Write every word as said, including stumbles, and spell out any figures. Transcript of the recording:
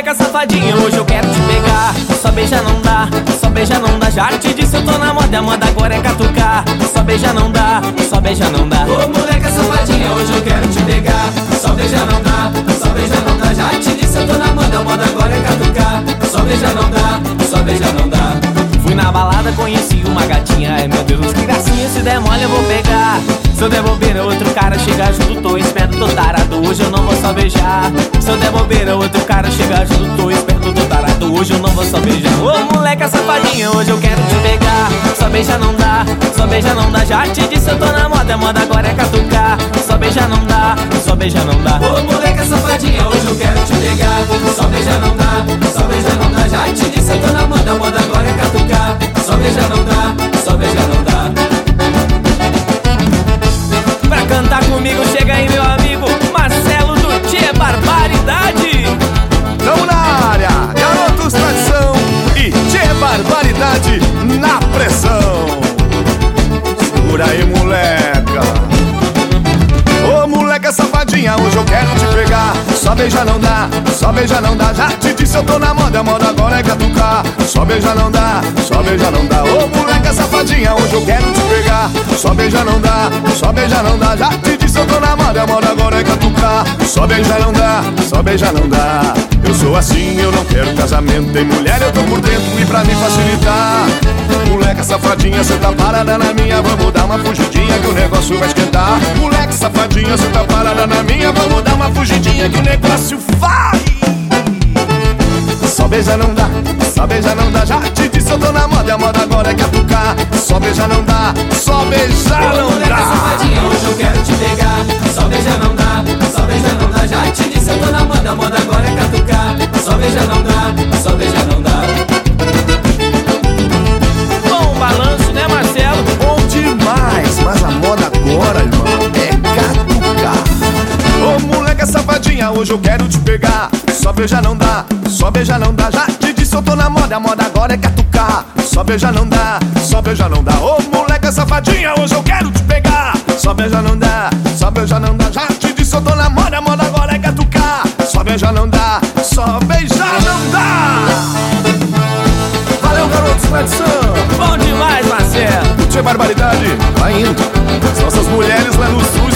moleca safadinha, hoje eu quero te pegar. Só beija não dá, só beija não dá. Já te disse eu tô na moda, a moda agora é catucar. Só beija não dá, só beija não dá. Ô moleca safadinha, hoje eu quero te pegar. Só beija não dá, só beija não dá. Já te disse eu tô na moda, a moda agora é catucar. Só beija não dá, só beija não dá. Fui na balada, conheci uma gatinha. Ai meu Deus, que gracinha, se der mole eu vou pegar. Se eu der bobeira, outro cara chega junto, tô esperto, tô tarado, hoje eu não vou só beijar. Se eu der bobeira, outro cara chega junto, tô esperto, tô tarado, hoje eu não vou só beijar. Ô moleca safadinha, hoje eu quero te pegar. Só beija não dá, só beija não dá. Já te disse eu tô na moda, a moda agora é catucar. Só beija não dá, só beija não dá. Ô moleca safadinha, hoje eu quero te pegar. Só beija não dá, só beija não dá. Já te disse eu tô na moda, a moda agora é catucar. Só beija não dá, só beija não dá. Pra cantar comigo, chega aí meu amigo Marcelo do Tchê Barbaridade. Tamo na área, Garotos Tradição e Tchê Barbaridade na pressão. Segura aí, moleca. Ô moleca safadinha, hoje eu quero te pegar. Só beija não dá, só beija não dá. Já te disse eu tô na moda, a moda agora é catucar. Só beija não dá, só beija não dá. Ô moleca safadinha, hoje eu quero te pegar. Só beija não dá, só beija não dá. Já te disse eu tô na moda, a moda agora é catucar. Só beija não dá, só beija não dá. Eu sou assim, eu não quero casamento. Tem mulher, eu tô por dentro e pra me facilitar. Moleca safadinha, cê tá parada na minha. Vamos dar uma fugidinha que o negócio vai esquentar. Moleque safadinha, cê tá parada na minha. Vamos dar uma fugidinha que o negócio vai. Só beija não dá, só beija não dá. Já te disse eu tô na moda, a moda agora é catucar. Só beija não dá, só beijar não moleca dá. safadinha, hoje eu quero te pegar. Só beija não dá, só beija não dá. Já te disse eu tô na moda, a moda agora é catucar. Só beija não dá, só beija não dá. Bom balanço, né Marcelo? Bom demais, mas a moda agora, irmão, é catucar. Ô moleca safadinha, hoje eu quero te pegar. Só beija não dá, só beija não dá. Já te disse eu tô na moda, a moda agora é catucar. Só beija não dá, só beija não dá. Ô moleca safadinha, hoje eu quero te pegar. Só beija não dá, só beija não dá. Já te disse eu tô na moda, a moda agora é catucar. Só beija não dá, só beijar não dá. Valeu, Garotos Tradição. Bom demais, Marcelo. Tchê Barbaridade, vai indo. As nossas mulheres lá no sul